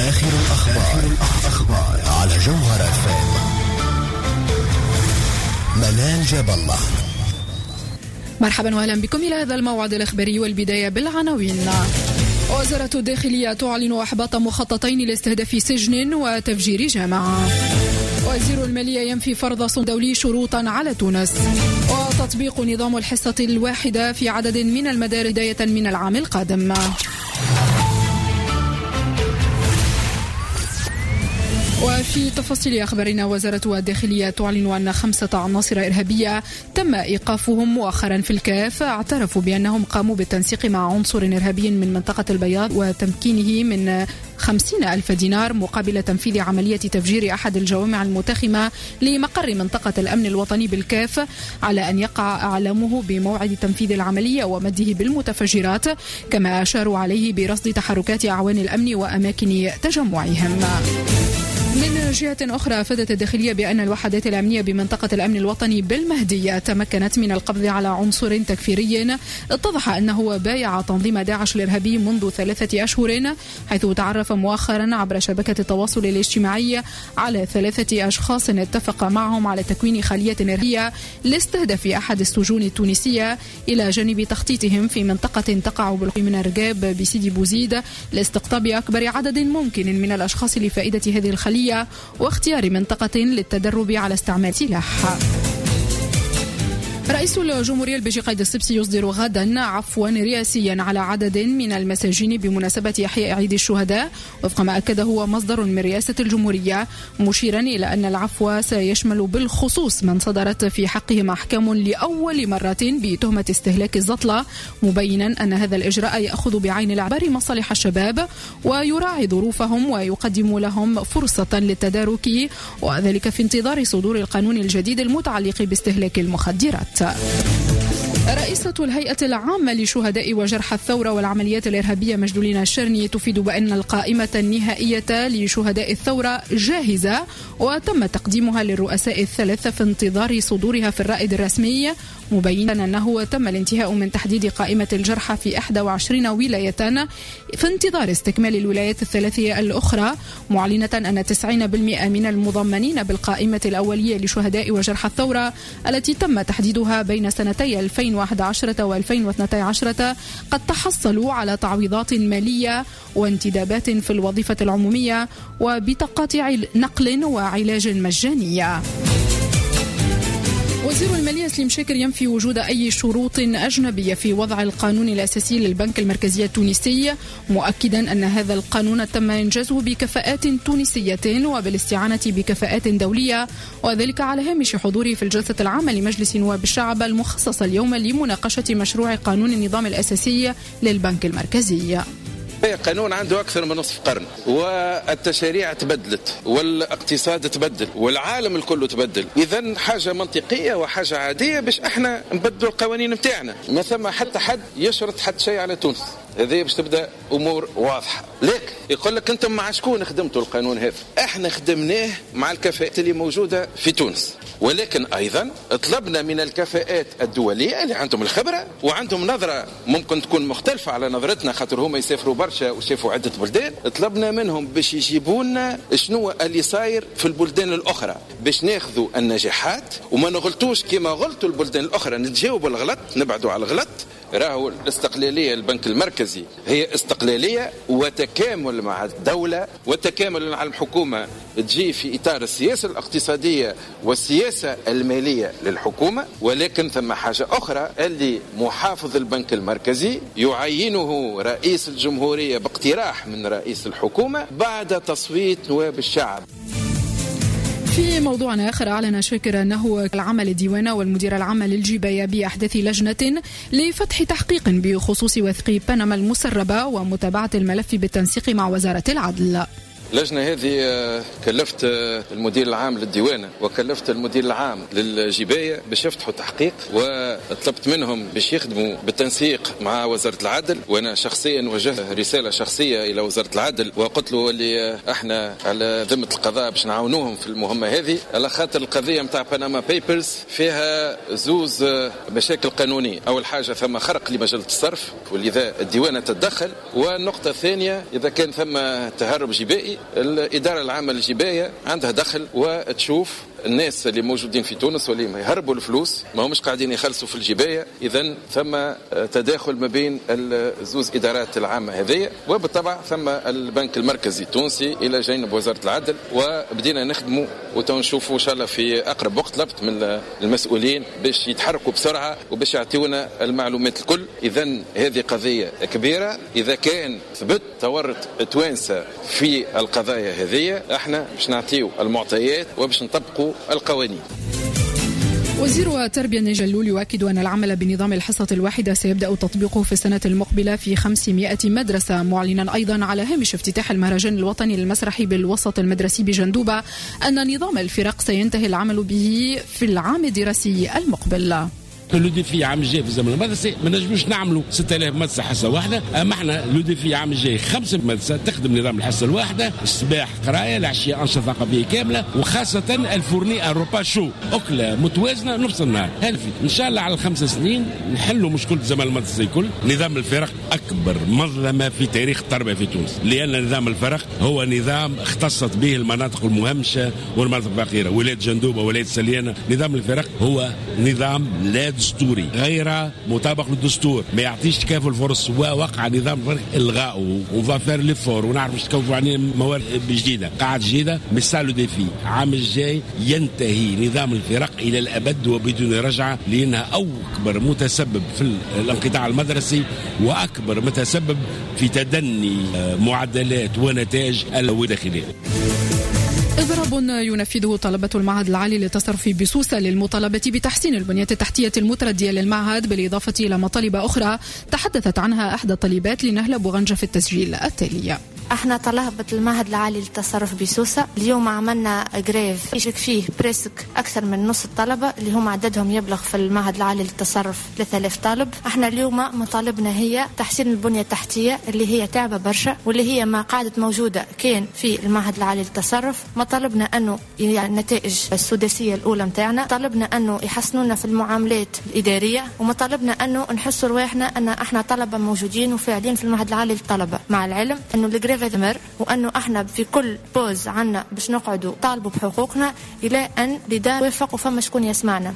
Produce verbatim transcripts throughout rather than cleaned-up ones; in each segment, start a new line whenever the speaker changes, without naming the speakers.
آخر الأخبار, الأخبار على جوهر اف ام. منال جاب الله.
مرحبا واهلا بكم إلى هذا الموعد الإخباري، والبداية بالعناوين. وزارة الداخلية تعلن إحباط مخططين لاستهداف سجن وتفجير جامعة. وزير المالية ينفي فرض صندوق دولي شروطا على تونس. وتطبيق نظام الحصة الواحدة في عدد من المدارس بداية من العام القادم. وفي تفاصيل أخبارنا، وزارة الداخلية تعلن أن خمسة عناصر إرهابية تم إيقافهم مؤخرا في الكاف، اعترفوا بأنهم قاموا بالتنسيق مع عنصر إرهابي من منطقة البياض وتمكينه من خمسين ألف دينار مقابل تنفيذ عملية تفجير أحد الجوامع المتخمة لمقر منطقة الأمن الوطني بالكاف، على أن يقع أعلامه بموعد تنفيذ العملية ومده بالمتفجرات، كما أشاروا عليه برصد تحركات أعوان الأمن وأماكن تجمعهم. من جهة أخرى، أفادت الداخلية بأن الوحدات الأمنية بمنطقة الأمن الوطني بالمهدية تمكنت من القبض على عنصر تكفيري اتضح أنه بايع تنظيم داعش الإرهابي منذ ثلاثة أشهر، حيث تعرف مؤخرا عبر شبكة التواصل الاجتماعي على ثلاثة أشخاص اتفق معهم على تكوين خلية إرهابية لاستهداف أحد السجون التونسية، إلى جانب تخطيطهم في منطقة تقع بالقرب من رقاب بسيدي بوزيد لاستقطاب أكبر عدد ممكن من الأشخاص لفائدة هذه الخلية واختيار منطقة للتدرب على استعمال سلاح. رئيس الجمهورية البيجي قايد السبسي يصدر غدا عفوا رئاسيا على عدد من المساجين بمناسبة إحياء عيد الشهداء، وفق ما أكده مصدر من رئاسة الجمهورية، مشيرا إلى أن العفو سيشمل بالخصوص من صدرت في حقهم أحكام لأول مرة بتهمة استهلاك الزطلة، مبينا أن هذا الإجراء يأخذ بعين الاعتبار مصالح الشباب ويراعي ظروفهم ويقدم لهم فرصة للتدارك، وذلك في انتظار صدور القانون الجديد المتعلق باستهلاك المخدرات. رئيسة الهيئة العامة لشهداء وجرحى الثورة والعمليات الإرهابية مجدولين الشرني تفيد بأن القائمة النهائية لشهداء الثورة جاهزة وتم تقديمها للرؤساء الثلاثة في انتظار صدورها في الرائد الرسمي، مبينا أنه تم الانتهاء من تحديد قائمة الجرحى في إحدى وعشرين ولاية في انتظار استكمال الولايات الثلاثية الأخرى، معلنة أن تسعين بالمئة من المضمنين بالقائمة الأولية لشهداء وجرحى الثورة التي تم تحديدها بين سنتي ألفين وأحد عشر وألفين واثنتي عشر قد تحصلوا على تعويضات مالية وانتدابات في الوظيفة العمومية وبطاقات نقل وعلاج مجانية. وزير المالية سليم شاكر ينفي وجود أي شروط أجنبية في وضع القانون الأساسي للبنك المركزي التونسي، مؤكدا أن هذا القانون تم إنجازه بكفاءات تونسية وبالاستعانة بكفاءات دولية، وذلك على هامش حضوره في الجلسة العامة لمجلس نواب الشعب المخصصة اليوم لمناقشة مشروع قانون النظام الأساسي للبنك المركزي.
قانون عنده أكثر من نصف قرن، والتشريع تبدلت والاقتصاد تبدل والعالم الكل تبدل، إذن حاجة منطقية وحاجة عادية باش احنا نبدلوا القوانين متاعنا، ما ثم حتى حد يشرط حتى شيء على تونس، هذه باش تبدأ أمور واضحة. لك يقول لك أنتم مع شكون خدمتوا القانون هذا؟ احنا خدمناه مع الكفاءات اللي موجودة في تونس، ولكن أيضا طلبنا من الكفاءات الدولية اللي عندهم الخبرة وعندهم نظرة ممكن تكون مختلفة على نظرتنا، خاطر هم يسافروا برشا وشافوا عدة بلدان، طلبنا منهم باش يجيبوا لنا شنو اللي صاير في البلدان الأخرى باش ناخذوا النجاحات وما نغلطوش كما غلطوا البلدان الأخرى، نتجاوبوا الغلط، نبعدوا على الغلط. راهو الاستقلالية البنك المركزي هي استقلالية وتكامل مع الدولة وتكامل مع الحكومة، تجي في إطار السياسة الاقتصادية والسياسة المالية للحكومة، ولكن ثم حاجة أخرى اللي محافظ البنك المركزي يعينه رئيس الجمهورية باقتراح من رئيس الحكومة بعد تصويت نواب الشعب.
في موضوع آخر، أعلن شاكر أنه العمل الديوانة والمدير العام للجباية بأحداث لجنة لفتح تحقيق بخصوص وثيقة بنما المسربة ومتابعة الملف بالتنسيق مع وزارة العدل.
اللجنة هذه كلفت المدير العام للديوانة وكلفت المدير العام للجباية باش يفتحوا تحقيق، وطلبت منهم باش يخدموا بالتنسيق مع وزارة العدل. وانا شخصيا وجهت رسالة شخصية الى وزارة العدل وقلت له اللي احنا على ذمة القضاء باش نعاونوهم في المهمة هذه، على خاطر القضية متاع بنما بيبرز فيها زوز مشاكل قانونية. اول حاجة ثم خرق لمجلة الصرف ولذا الديوانة تتدخل، والنقطة الثانية اذا كان ثم تهرب جبائي الإدارة العامة للجباية عندها دخل وتشوف الناس اللي موجودين في تونس واللي يهربوا الفلوس ما همش قاعدين يخلصوا في الجباية. إذن ثم تداخل ما بين الزوز إدارات العامة هذه، وبالطبع ثم البنك المركزي التونسي إلى جانب وزارة العدل، وبدينا نخدموا وتنشوفوا إن شاء الله في أقرب وقت. طلبت من المسؤولين باش يتحركوا بسرعة وباش يعطيونا المعلومات الكل. إذن هذه قضية كبيرة، إذا كان ثبت تورط توانسة في القضايا هذه احنا باش نعطيو المعطيات وباش نطبقوا القوانين.
وزير التربية نجا اللول يؤكد أن العمل بنظام الحصة الواحدة سيبدأ تطبيقه في السنة المقبلة في خمسمائة مدرسة، معلنا أيضا على هامش افتتاح المهرجان الوطني للمسرح بالوسط المدرسي بجندوبة أن نظام الفرق سينتهي العمل به في العام الدراسي المقبل.
لو ديفي عام الجاي في الزمن المدرسي ما نجموش نعملوا ستة آلاف مدرسه حصه واحده، اما احنا لو ديفي عام الجاي خمسه مدرسه تخدم نظام الحصه الواحده، الصباح قرايه، العشيه انشطه ثقافيه كامله، وخاصه الفورني الروبا شو اكله متوازنه نص النهار. هلفي ان شاء الله على الخمس سنين نحلوا مشكله الزمن المدرسي الكل. نظام الفرق اكبر مظلمه في تاريخ التربيه في تونس، لان نظام الفرق هو نظام اختصت به المناطق المهمشه والمناطق الفقيره، ولايه جندوبه ولايه سليانه. نظام الفرق هو نظام لا دستوري غير مطابق للدستور، ما يعطيش تكافل فرص، ووقع نظام الفرق الغاءه وفافير ليفور ونعرف باش تكون عليه موارد جديده قاعده جديده. مثال ديفي عام الجاي ينتهي نظام الفرق الى الابد وبدون رجعه، لانها اكبر متسبب في الانقطاع المدرسي واكبر متسبب في تدني معدلات ونتائج الداخليه.
إضراب ينفذه طلبة المعهد العالي للتصرف بسوسة للمطالبة بتحسين البنية التحتية المتردية للمعهد، بالإضافة إلى مطالب أخرى تحدثت عنها إحدى الطالبات لنهلة بوغنجة في التسجيل التالي.
احنا طلبة المعهد العالي للتصرف بسوسة اليوم عملنا جريف يشارك فيه بريسك اكثر من نص الطلبة اللي هم عددهم يبلغ في المعهد العالي للتصرف ثلاثة آلاف طالب. احنا اليوم مطالبنا هي تحسين البنية التحتية اللي هي تعبة برشا، واللي هي ما قاعدة موجودة كان في المعهد العالي للتصرف. مطالبنا انه يعني النتائج السداسية الاولى متاعنا، طلبنا انه يحسنونا في المعاملات الادارية، ومطالبنا انه نحسوا رواحنا ان احنا طلبة موجودين وفاعلين في المعهد العالي للطلبة، مع العلم انه الجريف مر وأنه احنا في كل بوز عنا باش نقعدوا طالبوا بحقوقنا إلى أن لدار وفق وفما شكون يسمعنا.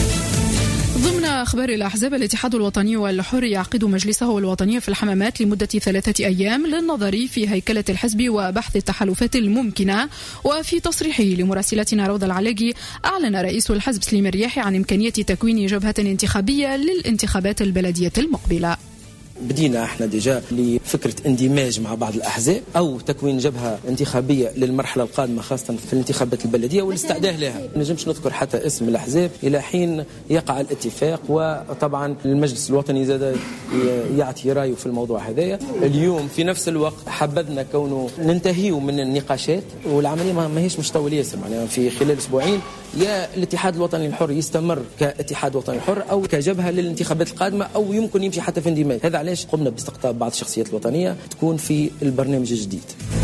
ضمن أخبار الأحزاب، الاتحاد الوطني والحر يعقد مجلسه الوطني في الحمامات لمدة ثلاثة أيام للنظر في هيكلة الحزب وبحث التحالفات الممكنة. وفي تصريحه لمراسلتنا روضة العلاقي، أعلن رئيس الحزب سليم الرياحي عن إمكانية تكوين جبهة انتخابية للانتخابات البلدية المقبلة.
بدينا احنا ديجا لفكرة اندماج مع بعض الأحزاب أو تكوين جبهة انتخابية للمرحلة القادمة خاصة في الانتخابات البلدية والاستعداد لها. ما نجمش نذكر حتى اسم الأحزاب إلى حين يقع الاتفاق، وطبعا المجلس الوطني زاد يعطي رأيه في الموضوع هذايا. اليوم في نفس الوقت حبذنا كونه ننتهيوا من النقاشات، والعملية ما هيش مش طويل ياسر، يعني في خلال أسبوعين يا الاتحاد الوطني الحر يستمر كاتحاد وطني حر أو كجبهة للانتخابات القادمة، أو يمكن يمشي حتى في اندماج. هذا علاش قمنا باستقطاب بعض الشخصيات الوطنية تكون في البرنامج الجديد.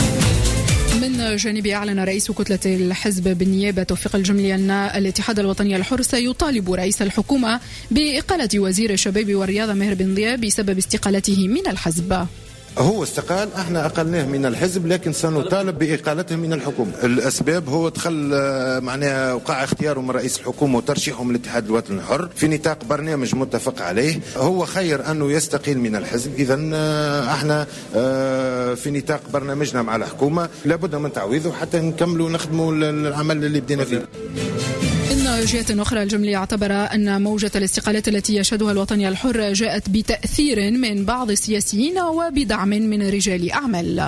من جانبه، أعلن رئيس كتلة الحزب بالنيابة توفيق الجملي أن الاتحاد الوطني الحر سيطالب رئيس الحكومة بإقالة وزير الشباب والرياضة ماهر بن ضياء بسبب استقالته من الحزب.
هو استقال، احنا اقلناه من الحزب، لكن سنطالب باقالته من الحكومه. الاسباب هو دخل معناها وقع اختياره من رئيس الحكومه وترشيحه من الاتحاد الوطني الحر في نطاق برنامج متفق عليه. هو خير انه يستقيل من الحزب، اذا احنا في نطاق برنامجنا مع الحكومه لابد من تعويضه حتى نكملوا نخدموا العمل اللي بدينا فيه.
من جهة أخرى، الجملي اعتبر أن موجة الاستقالات التي يشهدها الوطني الحر جاءت بتأثير من بعض السياسيين وبدعم من رجال أعمال.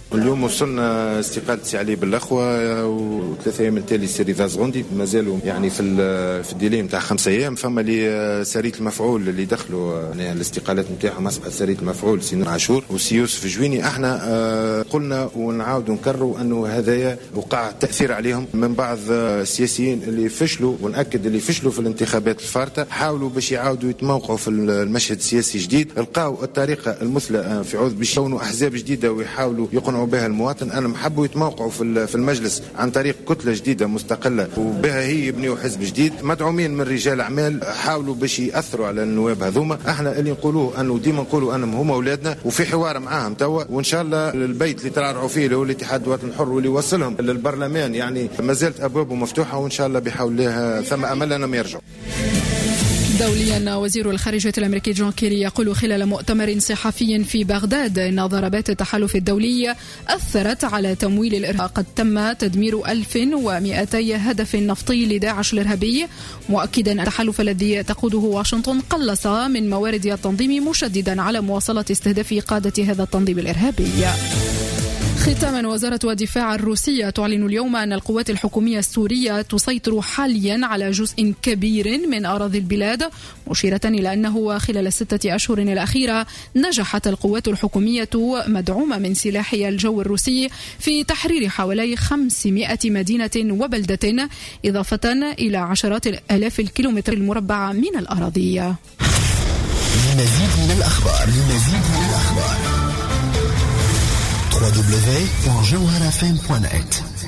اليوم وصلنا استقالة سي علي بالأخوة وثلاثة أيام التالي سيري زازغوندي مازالوا يعني في في الديلي نتاع خمسة أيام. فما لي سرية المفعول اللي دخلوا يعني الاستقالات نتاعهم أصبحت سرية المفعول سي عاشور وسي يوسف جويني. احنا قلنا ونعاود ونكرروا أنه هذايا وقع تأثير عليهم من بعض السياسيين اللي فشلوا، ونأكد اللي فشلوا في الانتخابات الفارطة حاولوا باش يعاودوا يتموقعوا في المشهد السياسي جديد، لقاو الطريقة المثلى في عوض باش يكونوا أحزاب جديدة ويحاولوا يقنعوا بها المواطن. أنا محبوا يتموقعوا في المجلس عن طريق كتلة جديدة مستقلة وبها هي يبنيوا حزب جديد مدعومين من رجال أعمال حاولوا باش يأثروا على النواب هذوما. احنا اللي نقولوه أنه ديما نقولوا أنهم هما أولادنا وفي حوار معاهم توا، وإن شاء الله البيت اللي ترعرعوا فيه اللي هو الاتحاد الوطني الحر واللي يوصلهم للبرلمان يعني ما زالت أبوابه مفتوحة، وإن شاء الله بحول الله ثم أمل أنهم يرجعوا.
دوليا وزير الخارجية الأمريكي جون كيري يقول خلال مؤتمر صحفي في بغداد إن ضربات التحالف الدولي أثرت على تمويل الإرهاب. قد تم تدمير ألف ومئتي هدف نفطي لداعش الإرهابي، مؤكدا أن التحالف الذي تقوده واشنطن قلص من موارد التنظيم، مشددا على مواصلة استهداف قادة هذا التنظيم الإرهابي. ختاما، وزارة الدفاع الروسية تعلن اليوم أن القوات الحكومية السورية تسيطر حاليا على جزء كبير من أراضي البلاد، مشيرة إلى أنه خلال الستة أشهر الأخيرة نجحت القوات الحكومية مدعومة من سلاح الجو الروسي في تحرير حوالي خمسمائة مدينة وبلدة، إضافة إلى عشرات الآلاف الكيلومتر المربع من الأراضي.
لمزيد من الأخبار لمزيد من الأخبار دبليو دبليو دبليو دوت جوهرة إف إم دوت نت.